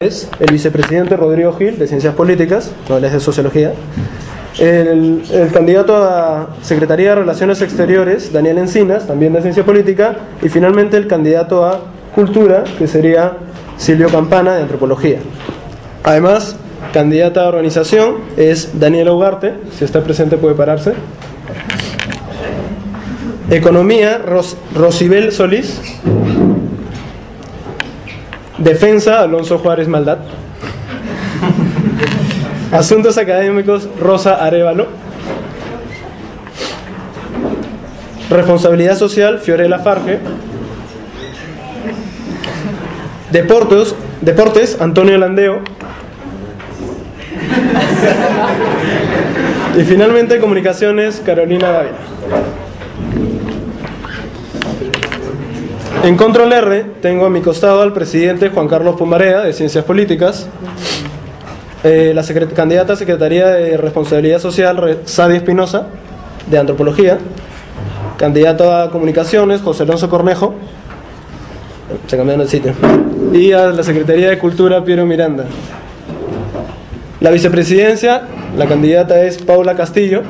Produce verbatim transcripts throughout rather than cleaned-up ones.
El vicepresidente Rodrigo Gil, de Ciencias Políticas, no, él es de Sociología. El, el candidato a Secretaría de Relaciones Exteriores, Daniel Encinas, también de Ciencia Política. Y finalmente el candidato a Cultura, que sería Silvio Campana, de Antropología. Además, candidata a Organización es Daniela Ugarte, si está presente puede pararse. Economía, Ros, Rosibel Solís. Defensa, Alonso Juárez Maldad. Asuntos Académicos, Rosa Arévalo. Responsabilidad Social, Fiorella Farge. Deportes, Deportes, Antonio Landeo. Y finalmente Comunicaciones, Carolina Dávila. En Control R tengo a mi costado al presidente Juan Carlos Pumarea, de Ciencias Políticas. Eh, la candidata a Secretaría de Responsabilidad Social, Sadia Espinosa, de Antropología. Candidato a Comunicaciones, José Alonso Cornejo. Se cambiaron el sitio. Y a la Secretaría de Cultura, Piero Miranda. La vicepresidencia, la candidata es Paula Castillo.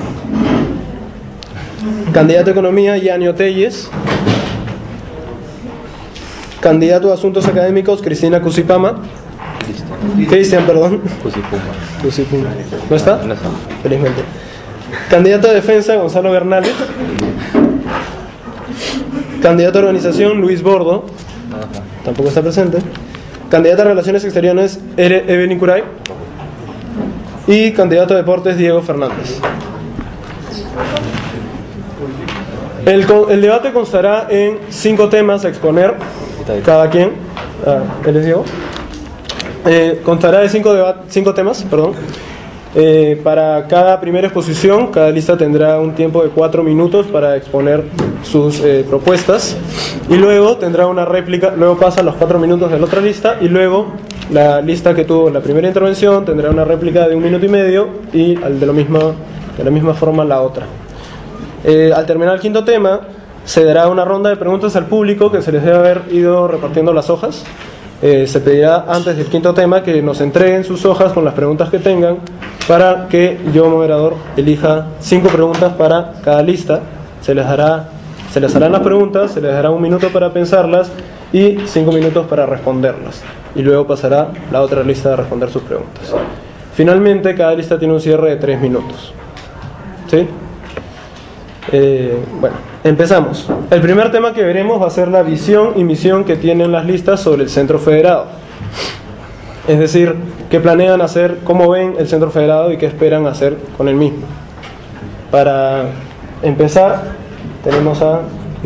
Candidato a Economía, Yanio Telles. Candidato a Asuntos Académicos, Cristina Cusipama. Cristian, perdón. Cusipuma. ¿No está? No está. Felizmente. Candidato a Defensa, Gonzalo Bernales. Candidato a Organización, Luis Bordo. Tampoco está presente. Candidato a Relaciones Exteriores, Evelyn Curay. Y candidato a Deportes, Diego Fernández. El, el debate constará en cinco temas a exponer cada quien. Ah, ¿él es Diego? Eh, constará de cinco, cinco temas, perdón. Eh, para cada primera exposición, cada lista tendrá un tiempo de cuatro minutos para exponer sus eh, propuestas. Y luego tendrá una réplica, luego pasan los cuatro minutos de la otra lista. Y luego la lista que tuvo la primera intervención tendrá una réplica de un minuto y medio. Y de, lo mismo, de la misma forma la otra. Eh, al terminar el quinto tema, se dará una ronda de preguntas al público que se les debe haber ido repartiendo las hojas. Eh, se pedirá antes del quinto tema que nos entreguen sus hojas con las preguntas que tengan para que yo, moderador, elija cinco preguntas para cada lista. Se les dará, se les harán las preguntas, se les dará un minuto para pensarlas y cinco minutos para responderlas. Y luego pasará la otra lista a responder sus preguntas. Finalmente, cada lista tiene un cierre de tres minutos. ¿Sí? Eh, bueno, empezamos. El primer tema que veremos va a ser la visión y misión que tienen las listas sobre el Centro Federado. Es decir, qué planean hacer, cómo ven el Centro Federado y qué esperan hacer con el mismo. Para empezar, tenemos a,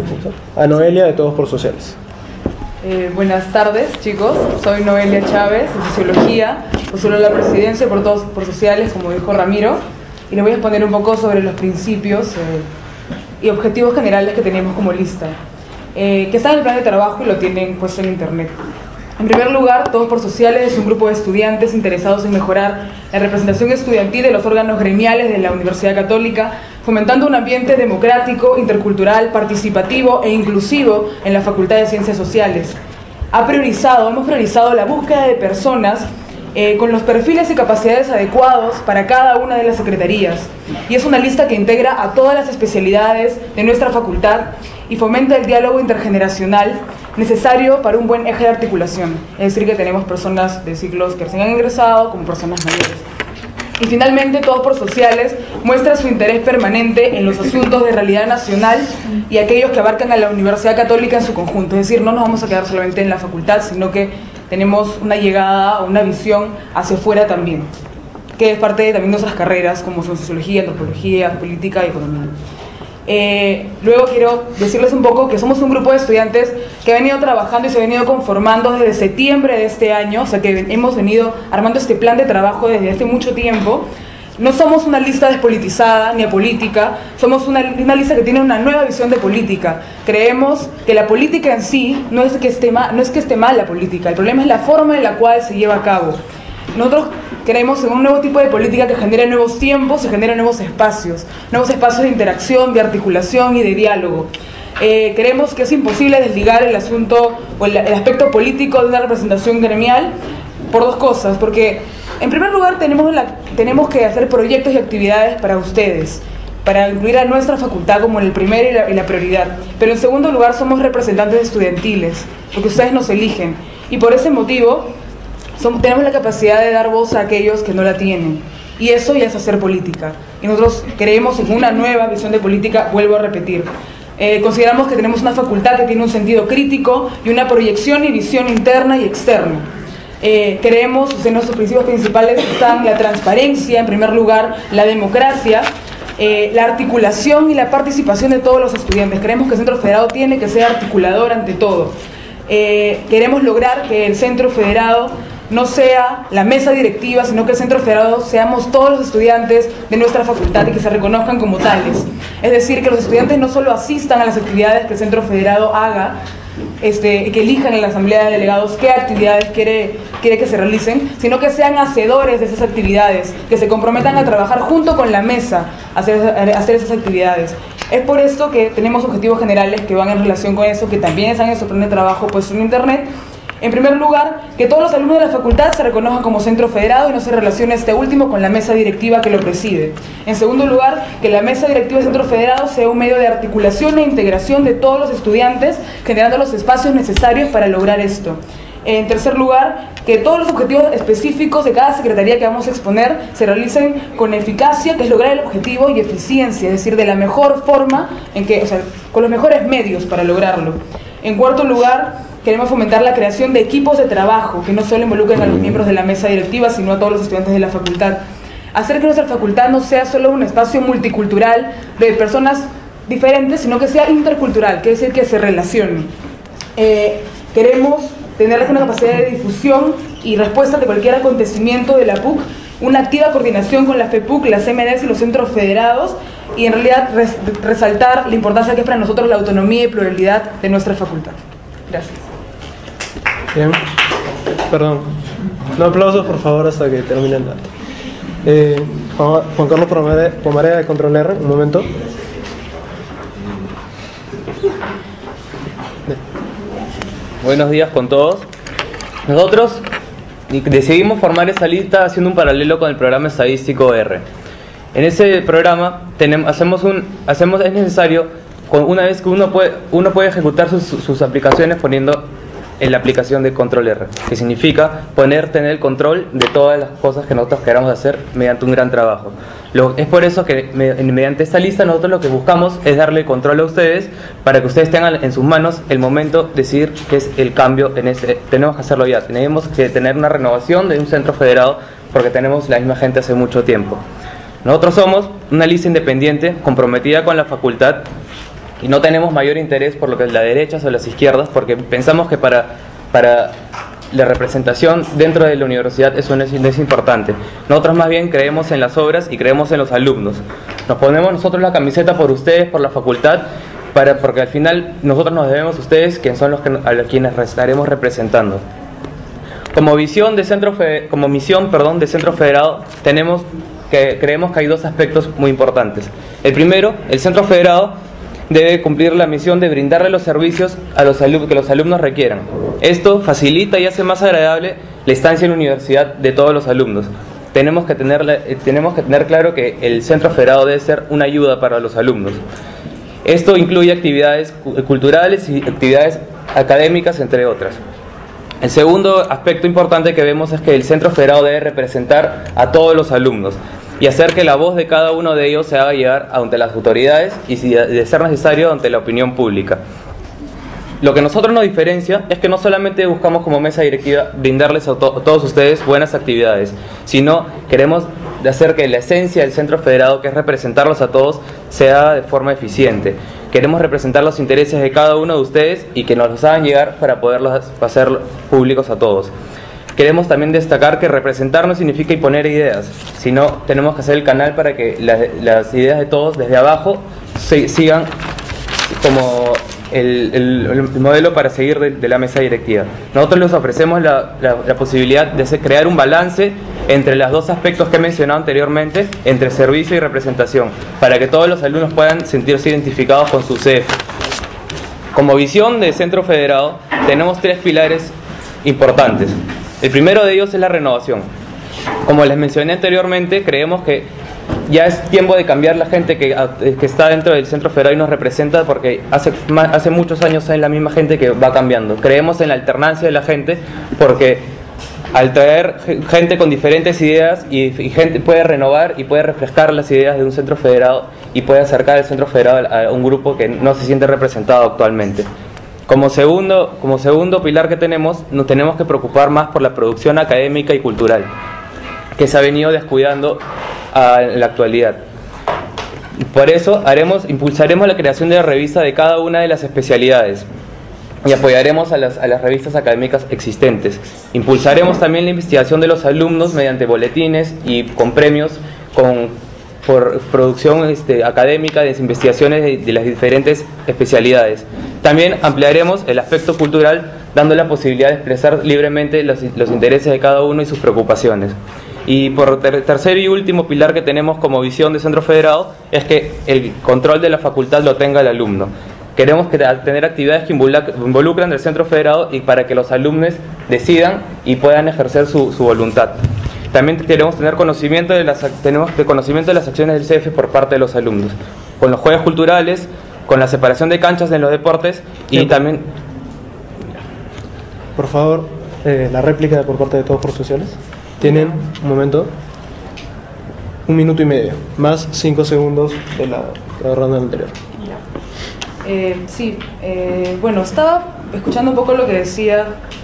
a Noelia de Todos por Sociales. Eh, buenas tardes, chicos. Soy Noelia Chávez, de Sociología. Postulo a la presidencia por Todos por Sociales, como dijo Ramiro. Y les voy a exponer un poco sobre los principios eh, y objetivos generales que tenemos como lista, eh, que está en el plan de trabajo y lo tienen puesto en internet. En primer lugar, Todos por Sociales es un grupo de estudiantes interesados en mejorar la representación estudiantil de los órganos gremiales de la Universidad Católica, fomentando un ambiente democrático, intercultural, participativo e inclusivo en la Facultad de Ciencias Sociales. Ha priorizado, hemos priorizado la búsqueda de personas Eh, con los perfiles y capacidades adecuados para cada una de las secretarías, y es una lista que integra a todas las especialidades de nuestra facultad y fomenta el diálogo intergeneracional necesario para un buen eje de articulación, es decir que tenemos personas de ciclos que recién han ingresado como personas mayores. Y finalmente, Todos por Sociales muestra su interés permanente en los asuntos de realidad nacional y aquellos que abarcan a la Universidad Católica en su conjunto, es decir, no nos vamos a quedar solamente en la facultad, sino que tenemos una llegada o una visión hacia afuera también, que es parte de también nuestras carreras como son Sociología, Antropología, Política y Economía. Eh, luego quiero decirles un poco que somos un grupo de estudiantes que ha venido trabajando y se ha venido conformando desde septiembre de este año, o sea que hemos venido armando este plan de trabajo desde hace mucho tiempo. No somos una lista despolitizada ni apolítica, somos una, una lista que tiene una nueva visión de política. Creemos que la política en sí no es que esté mal, no es que esté mal la política, el problema es la forma en la cual se lleva a cabo. Nosotros creemos en un nuevo tipo de política que genere nuevos tiempos y genere nuevos espacios, nuevos espacios de interacción, de articulación y de diálogo. Eh, creemos que es imposible desligar el asunto o el, el aspecto político de una representación gremial por dos cosas, porque en primer lugar tenemos, la, tenemos que hacer proyectos y actividades para ustedes, para incluir a nuestra facultad como el primero y la, y la prioridad. Pero en segundo lugar somos representantes estudiantiles, porque ustedes nos eligen. Y por ese motivo somos, tenemos la capacidad de dar voz a aquellos que no la tienen. Y eso ya es hacer política. Y nosotros creemos en una nueva visión de política, vuelvo a repetir. Eh, consideramos que tenemos una facultad que tiene un sentido crítico y una proyección y visión interna y externa. Eh, creemos, o sea, nuestros principios principales están la transparencia, en primer lugar, la democracia, eh, la articulación y la participación de todos los estudiantes. Creemos que el Centro Federado tiene que ser articulador ante todo. Eh, queremos lograr que el Centro Federado no sea la mesa directiva, sino que el Centro Federado seamos todos los estudiantes de nuestra facultad y que se reconozcan como tales. Es decir, que los estudiantes no solo asistan a las actividades que el Centro Federado haga, este, que elijan en la Asamblea de Delegados qué actividades quiere, quiere que se realicen, sino que sean hacedores de esas actividades, que se comprometan a trabajar junto con la mesa a hacer, a hacer esas actividades. Es por esto que tenemos objetivos generales que van en relación con eso, que también están en su plan de trabajo puesto en internet. En primer lugar, que todos los alumnos de la facultad se reconozcan como Centro Federado y no se relacione este último con la mesa directiva que lo preside. En segundo lugar, que la mesa directiva del Centro Federado sea un medio de articulación e integración de todos los estudiantes, generando los espacios necesarios para lograr esto. En tercer lugar, que todos los objetivos específicos de cada secretaría que vamos a exponer se realicen con eficacia, que es lograr el objetivo, y eficiencia, es decir, de la mejor forma, en que, o sea, con los mejores medios para lograrlo. En cuarto lugar, queremos fomentar la creación de equipos de trabajo que no solo involucren a los miembros de la mesa directiva, sino a todos los estudiantes de la facultad. Hacer que nuestra facultad no sea solo un espacio multicultural de personas diferentes, sino que sea intercultural, que es decir, que se relacione. Eh, queremos tener una capacidad de difusión y respuesta de cualquier acontecimiento de la P U C, una activa coordinación con la FEPUC, las C M Ds y los centros federados, y en realidad res resaltar la importancia que es para nosotros la autonomía y pluralidad de nuestra facultad. Gracias. Bien, perdón. No aplausos, por favor, hasta que termine el dato. Eh, Juan, Juan Carlos Pomarea, de Control R, un momento. Buenos días con todos. Nosotros decidimos formar esta lista haciendo un paralelo con el programa estadístico R. En ese programa tenemos, hacemos un, hacemos, es necesario, una vez que uno puede, uno puede ejecutar sus, sus aplicaciones poniendo en la aplicación de Control R, que significa poner, tener el control de todas las cosas que nosotros queramos hacer mediante un gran trabajo. Lo, es por eso que me, mediante esta lista nosotros lo que buscamos es darle control a ustedes para que ustedes tengan en sus manos el momento de decidir qué es el cambio en ese. Tenemos que hacerlo ya, tenemos que tener una renovación de un centro federado porque tenemos la misma gente hace mucho tiempo. Nosotros somos una lista independiente comprometida con la facultad y no tenemos mayor interés por lo que es la derecha o las izquierdas, porque pensamos que para, para la representación dentro de la universidad eso no es, no es importante. Nosotros más bien creemos en las obras y creemos en los alumnos. Nos ponemos nosotros la camiseta por ustedes, por la facultad, para, porque al final nosotros nos debemos a ustedes, quienes son los que, a los quienes estaremos representando. Como visión de centro, como misión, perdón, de Centro Federado, tenemos que creemos que hay dos aspectos muy importantes. El primero, el Centro Federado debe cumplir la misión de brindarle los servicios a los que los alumnos requieran. Esto facilita y hace más agradable la estancia en la universidad de todos los alumnos. Tenemos que tener, tenemos que tener claro que el Centro Federado debe ser una ayuda para los alumnos. Esto incluye actividades culturales y actividades académicas, entre otras. El segundo aspecto importante que vemos es que el Centro Federado debe representar a todos los alumnos y hacer que la voz de cada uno de ellos se haga llegar ante las autoridades y, si de ser necesario, ante la opinión pública. Lo que nosotros nos diferencia es que no solamente buscamos como mesa directiva brindarles a, to a todos ustedes buenas actividades, sino queremos hacer que la esencia del Centro Federado, que es representarlos a todos, sea de forma eficiente. Queremos representar los intereses de cada uno de ustedes y que nos los hagan llegar para poderlos hacer públicos a todos. Queremos también destacar que representar no significa imponer ideas, sino tenemos que hacer el canal para que las, las ideas de todos desde abajo se, sigan como el, el, el modelo para seguir de, de la mesa directiva. Nosotros les ofrecemos la, la, la posibilidad de hacer, crear un balance entre los dos aspectos que he mencionado anteriormente, entre servicio y representación, para que todos los alumnos puedan sentirse identificados con su C F. Como visión de Centro Federado tenemos tres pilares importantes. El primero de ellos es la renovación. Como les mencioné anteriormente, creemos que ya es tiempo de cambiar la gente que, que está dentro del Centro Federado y nos representa, porque hace, hace muchos años hay la misma gente que va cambiando. Creemos en la alternancia de la gente, porque al traer gente con diferentes ideas y, y gente puede renovar y puede refrescar las ideas de un Centro Federado y puede acercar el Centro Federado a un grupo que no se siente representado actualmente. Como segundo, como segundo pilar que tenemos, nos tenemos que preocupar más por la producción académica y cultural, que se ha venido descuidando a la actualidad. Por eso haremos, impulsaremos la creación de la revista de cada una de las especialidades y apoyaremos a las, a las revistas académicas existentes. Impulsaremos también la investigación de los alumnos mediante boletines y con premios con, por producción este, académica de las investigaciones de, de las diferentes especialidades. También ampliaremos el aspecto cultural, dando la posibilidad de expresar libremente los, los intereses de cada uno y sus preocupaciones. Y por ter tercer y último pilar que tenemos como visión de Centro Federado es que el control de la facultad lo tenga el alumno. Queremos que, tener actividades que involucran al Centro Federado y para que los alumnos decidan y puedan ejercer su, su voluntad. También queremos tener conocimiento de las, tenemos de conocimiento de las acciones del C F por parte de los alumnos, con los juegos culturales, con la separación de canchas en los deportes y Tiempo. También... Por favor, eh, la réplica por parte de todos por sociales. Tienen, un momento, un minuto y medio, más cinco segundos de la, la ronda anterior. Eh, sí, eh, bueno, estaba escuchando un poco lo que decía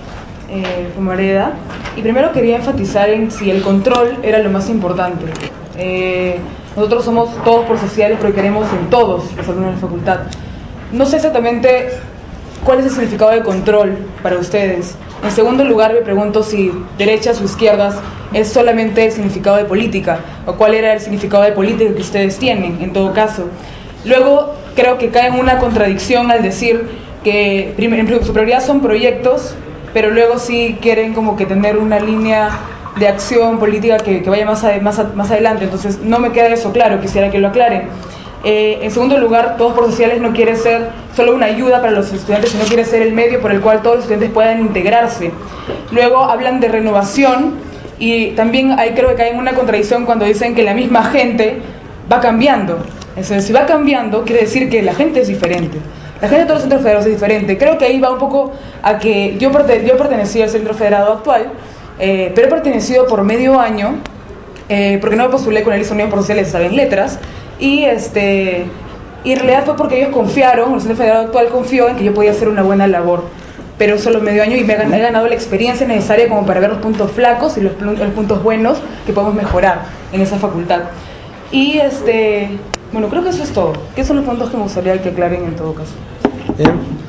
eh, Fumareda, y primero quería enfatizar en si el control era lo más importante. Eh, nosotros somos todos por sociales, pero queremos en todos los alumnos de la facultad. No sé exactamente cuál es el significado de control para ustedes. En segundo lugar, me pregunto si derechas o izquierdas es solamente el significado de política, o cuál era el significado de política que ustedes tienen, en todo caso. Luego, creo que cae en una contradicción al decir que en su prioridad son proyectos, pero luego sí quieren como que tener una línea de acción política que, que vaya más, a, más, a, más adelante. Entonces, no me queda eso claro, quisiera que lo aclaren. Eh, en segundo lugar, Todos por Sociales no quiere ser solo una ayuda para los estudiantes, sino quiere ser el medio por el cual todos los estudiantes puedan integrarse. Luego hablan de renovación y también ahí creo que hay una contradicción cuando dicen que la misma gente va cambiando. Entonces, si va cambiando, quiere decir que la gente es diferente. La gente de todos los centros federados es diferente. Creo que ahí va un poco a que yo, perten yo pertenecía al centro federado actual, eh, pero he pertenecido por medio año, eh, porque no me postulé con la lista Unión por Sociales, saben, letras. Y, este, y en realidad fue porque ellos confiaron, el Centro Federado actual confió en que yo podía hacer una buena labor, pero solo medio año, y me he ganado la experiencia necesaria como para ver los puntos flacos y los, los puntos buenos que podemos mejorar en esa facultad. Y este, bueno, creo que eso es todo. ¿Qué son los puntos que me gustaría que aclaren en todo caso? Bien.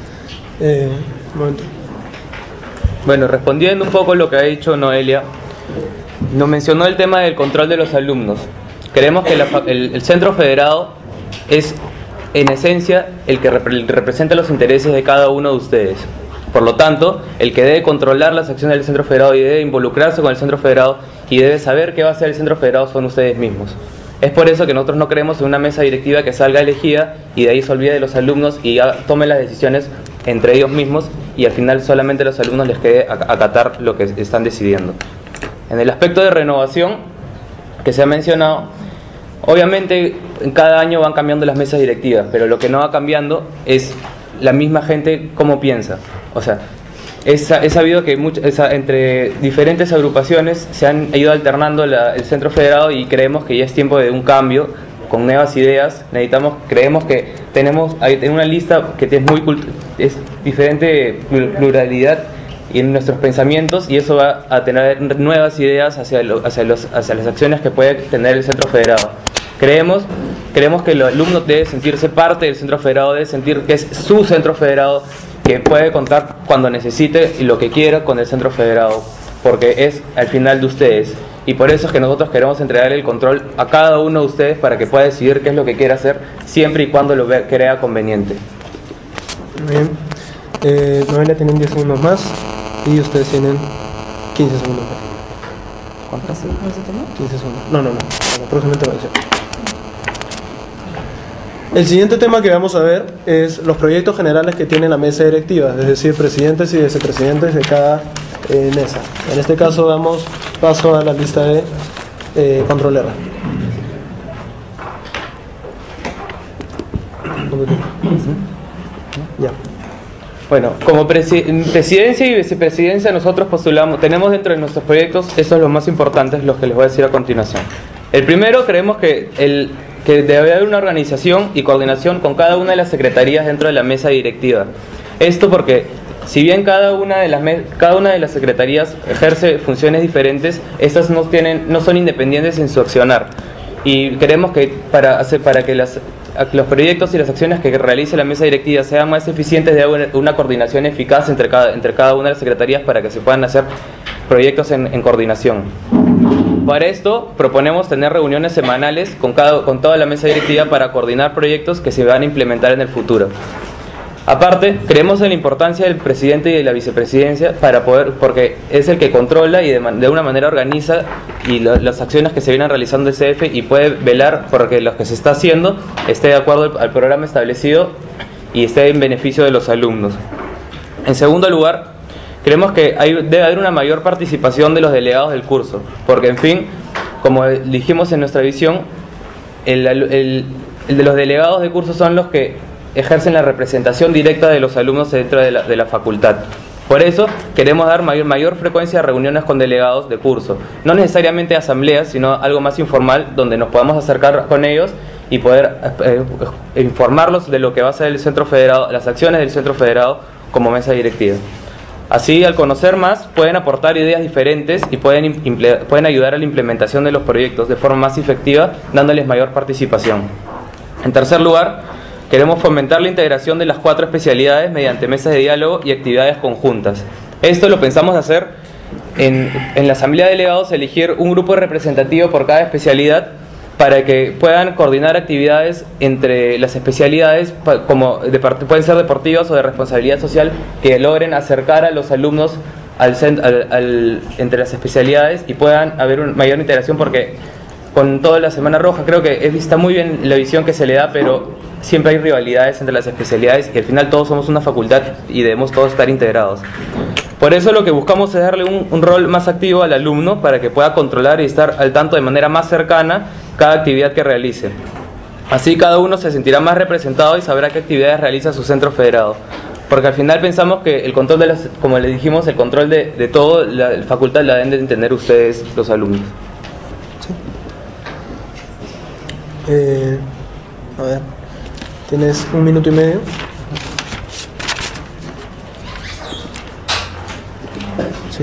Eh, un momento. Bueno, respondiendo un poco lo que ha dicho Noelia, nos mencionó el tema del control de los alumnos. Creemos que la, el, el Centro Federado es, en esencia, el que rep representa los intereses de cada uno de ustedes. Por lo tanto, el que debe controlar las acciones del Centro Federado y debe involucrarse con el Centro Federado y debe saber qué va a hacer el Centro Federado son ustedes mismos. Es por eso que nosotros no creemos en una mesa directiva que salga elegida y de ahí se olvide de los alumnos y tomen las decisiones entre ellos mismos y al final solamente a los alumnos les quede acatar lo que están decidiendo. En el aspecto de renovación que se ha mencionado, obviamente en cada año van cambiando las mesas directivas, pero lo que no va cambiando es la misma gente cómo piensa. O sea, es, es sabido que much, es, entre diferentes agrupaciones se han ido alternando la, el Centro Federado y creemos que ya es tiempo de un cambio con nuevas ideas. Necesitamos, creemos que tenemos hay una lista que es muy es diferente pluralidad y en nuestros pensamientos, y eso va a tener nuevas ideas hacia, lo, hacia, los, hacia las acciones que puede tener el Centro Federado. Creemos, creemos que el alumno debe sentirse parte del Centro Federado, debe sentir que es su Centro Federado, que puede contar cuando necesite y lo que quiera con el Centro Federado, porque es al final de ustedes. Y por eso es que nosotros queremos entregarle el control a cada uno de ustedes para que pueda decidir qué es lo que quiere hacer, siempre y cuando lo crea conveniente. Bien. Eh, Noelia tienen diez segundos más y ustedes tienen quince segundos más. ¿Cuánto? quince segundos. No, no, no. La próxima intervención. El siguiente tema que vamos a ver es los proyectos generales que tiene la mesa directiva, es decir, presidentes y vicepresidentes de cada en esa. En este caso damos paso a la lista de eh, control R. Ya. Bueno, como presi presidencia y vicepresidencia nosotros postulamos, tenemos dentro de nuestros proyectos, esos son los más importantes, los que les voy a decir a continuación. El primero, creemos que, el, que debe haber una organización y coordinación con cada una de las secretarías dentro de la mesa directiva. Esto porque, si bien cada una de las, cada una de las secretarías ejerce funciones diferentes, estas no, tienen, no son independientes en su accionar. Y queremos que para, hacer, para que las, los proyectos y las acciones que realice la mesa directiva sean más eficientes, de una, una coordinación eficaz entre cada, entre cada una de las secretarías para que se puedan hacer proyectos en, en coordinación. Para esto proponemos tener reuniones semanales con, cada, con toda la mesa directiva para coordinar proyectos que se van a implementar en el futuro. Aparte, creemos en la importancia del presidente y de la vicepresidencia para poder, porque es el que controla y de, de una manera organiza y lo, las acciones que se vienen realizando el C F y puede velar porque lo que se está haciendo esté de acuerdo al, al programa establecido y esté en beneficio de los alumnos. En segundo lugar, creemos que hay, debe haber una mayor participación de los delegados del curso, porque en fin, como dijimos en nuestra visión, el, el, el de los delegados de curso son los que ejercen la representación directa de los alumnos dentro de la, de la facultad. Por eso queremos dar mayor, mayor frecuencia de reuniones con delegados de curso, no necesariamente asambleas, sino algo más informal donde nos podamos acercar con ellos y poder eh, informarlos de lo que va a ser el Centro Federado, las acciones del Centro Federado como mesa directiva. Así, al conocer más, pueden aportar ideas diferentes y pueden, pueden ayudar a la implementación de los proyectos de forma más efectiva, dándoles mayor participación. En tercer lugar, queremos fomentar la integración de las cuatro especialidades mediante mesas de diálogo y actividades conjuntas. Esto lo pensamos hacer en, en la Asamblea de Delegados, elegir un grupo representativo por cada especialidad para que puedan coordinar actividades entre las especialidades, como de, pueden ser deportivas o de responsabilidad social, que logren acercar a los alumnos al, al, al, entre las especialidades y puedan haber una mayor integración, porque con toda la Semana Roja creo que está muy bien la visión que se le da, pero siempre hay rivalidades entre las especialidades y al final todos somos una facultad y debemos todos estar integrados. Por eso lo que buscamos es darle un, un rol más activo al alumno para que pueda controlar y estar al tanto de manera más cercana cada actividad que realice. Así cada uno se sentirá más representado y sabrá qué actividades realiza su centro federado. Porque al final pensamos que el control de las, como les dijimos, el control de, de todo, la, la facultad la deben de entender ustedes, los alumnos. Sí. Eh, a ver, tienes un minuto y medio. Sí.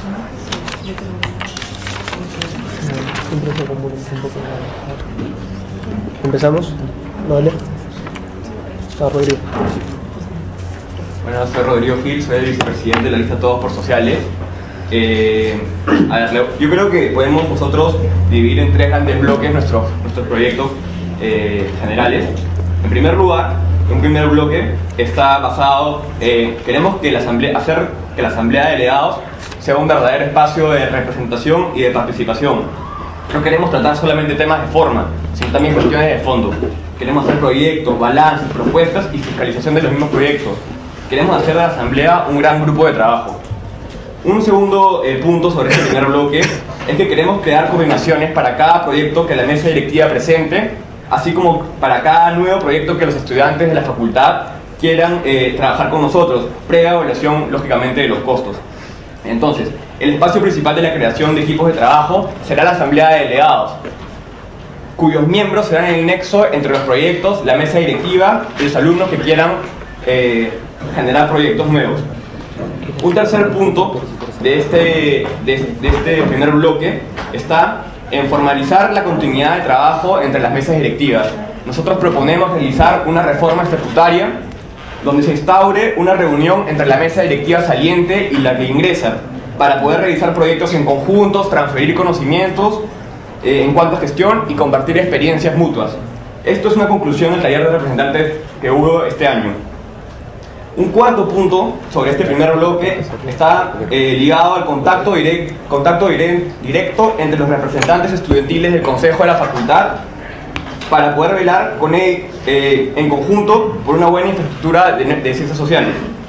¿Empezamos? ¿Vale? Ah, Rodrigo. Bueno, soy Rodrigo Gil, soy el vicepresidente de la lista Todos por Sociales. Eh, a ver, yo creo que podemos nosotros dividir en tres grandes bloques nuestros, nuestros proyectos eh, generales. En primer lugar, un primer bloque está basado en, queremos que la asamblea, hacer que la Asamblea de Delegados sea un verdadero espacio de representación y de participación. No queremos tratar solamente temas de forma, sino también cuestiones de fondo. Queremos hacer proyectos, balances, propuestas y fiscalización de los mismos proyectos. Queremos hacer de la Asamblea un gran grupo de trabajo. Un segundo eh, punto sobre este primer bloque es que queremos crear coordinaciones para cada proyecto que la mesa directiva presente, así como para cada nuevo proyecto que los estudiantes de la facultad quieran eh, trabajar con nosotros, previa evaluación, lógicamente, de los costos. Entonces, el espacio principal de la creación de equipos de trabajo será la Asamblea de Delegados, cuyos miembros serán el nexo entre los proyectos, la mesa directiva y los alumnos que quieran eh, generar proyectos nuevos. Un tercer punto de este, de, de este primer bloque está en formalizar la continuidad de trabajo entre las mesas directivas. Nosotros proponemos realizar una reforma estatutaria donde se instaure una reunión entre la mesa directiva saliente y la que ingresa para poder realizar proyectos en conjuntos, transferir conocimientos eh, en cuanto a gestión y compartir experiencias mutuas. Esto es una conclusión del taller de representantes que hubo este año. Un cuarto punto sobre este primer bloque está eh, ligado al contacto, direct, contacto direct, directo entre los representantes estudiantiles del Consejo de la Facultad para poder velar con él eh, en conjunto por una buena infraestructura de, de ciencias sociales.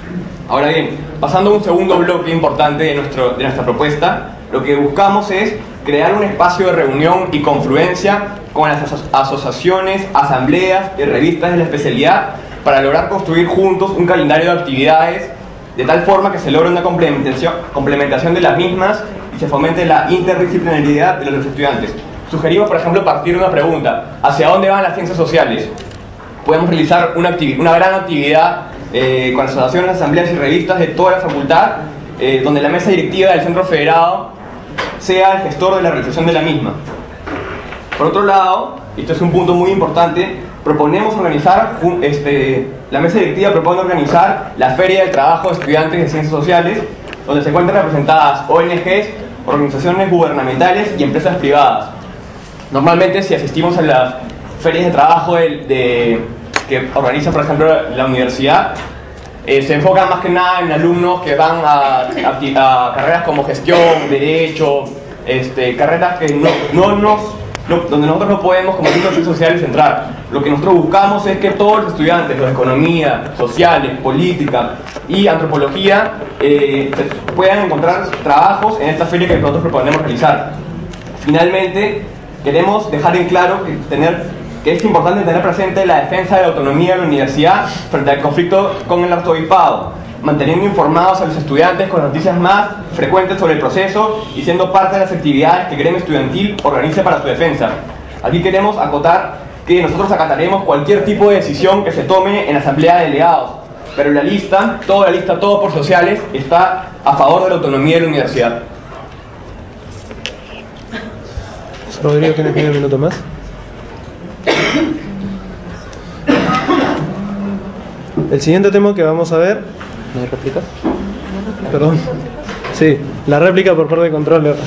Ahora bien, pasando a un segundo bloque importante de, nuestro, de nuestra propuesta, lo que buscamos es crear un espacio de reunión y confluencia con las aso asociaciones, asambleas y revistas de la especialidad para lograr construir juntos un calendario de actividades de tal forma que se logre una complementación, complementación de las mismas y se fomente la interdisciplinaridad de los estudiantes. Sugerimos, por ejemplo, partir de una pregunta: ¿hacia dónde van las ciencias sociales? Podemos realizar una, una gran actividad eh, con las asociaciones, asambleas y revistas de toda la facultad, eh, donde la mesa directiva del Centro Federado sea el gestor de la realización de la misma. Por otro lado, y esto es un punto muy importante, proponemos organizar, este, la mesa directiva propone organizar la Feria del Trabajo de Estudiantes de Ciencias Sociales, donde se encuentran representadas O N Ges, organizaciones gubernamentales y empresas privadas. Normalmente, si asistimos a las ferias de trabajo de, de, que organiza, por ejemplo, la universidad, eh, se enfocan más que nada en alumnos que van a, a, a carreras como gestión, derecho, este, carreras que no, no nos... No, donde nosotros no podemos, como ciencias sociales, entrar. Lo que nosotros buscamos es que todos los estudiantes de economía, sociales, política y antropología eh, puedan encontrar trabajos en esta feria que nosotros proponemos realizar. Finalmente, queremos dejar en claro que, tener, que es importante tener presente la defensa de la autonomía de la universidad frente al conflicto con el arzobispado, manteniendo informados a los estudiantes con las noticias más frecuentes sobre el proceso y siendo parte de las actividades que el gremio estudiantil organice para su defensa. Aquí queremos acotar que nosotros acataremos cualquier tipo de decisión que se tome en la asamblea de delegados, pero la lista, toda la lista, todo por sociales, está a favor de la autonomía de la universidad. Rodrigo, ¿tienes medio minuto más? El siguiente tema que vamos a ver... ¿No hay réplica? Perdón. Sí, la réplica por parte de controller.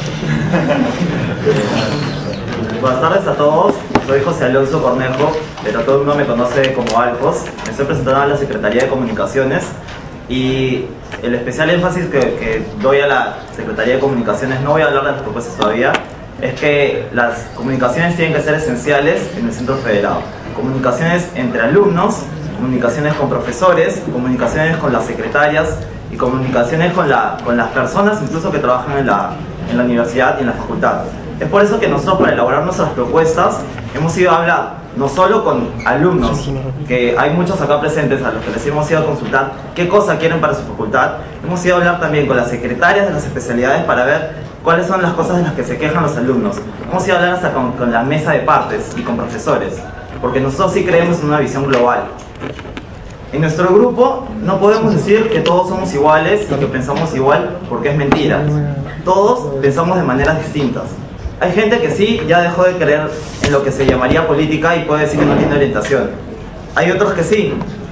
Buenas tardes a todos, soy José Alonso Cornejo, pero todo el mundo me conoce como Alfos. Me estoy presentando a la Secretaría de Comunicaciones y el especial énfasis que, que doy a la Secretaría de Comunicaciones, no voy a hablar de las propuestas todavía, es que las comunicaciones tienen que ser esenciales en el Centro Federado. Comunicaciones entre alumnos, comunicaciones con profesores, comunicaciones con las secretarias y comunicaciones con, la, con las personas incluso que trabajan en la, en la universidad y en la facultad. Es por eso que nosotros, para elaborar nuestras propuestas, hemos ido a hablar no solo con alumnos, que hay muchos acá presentes a los que les hemos ido a consultar qué cosa quieren para su facultad, hemos ido a hablar también con las secretarias de las especialidades para ver cuáles son las cosas en las que se quejan los alumnos. Hemos ido a hablar hasta con, con la mesa de partes y con profesores, porque nosotros sí creemos en una visión global. En nuestro grupo no podemos decir que todos somos iguales y que pensamos igual, porque es mentira. Todos pensamos de maneras distintas. Hay gente que sí ya dejó de creer en lo que se llamaría política y puede decir que no tiene orientación. Hay otros que sí,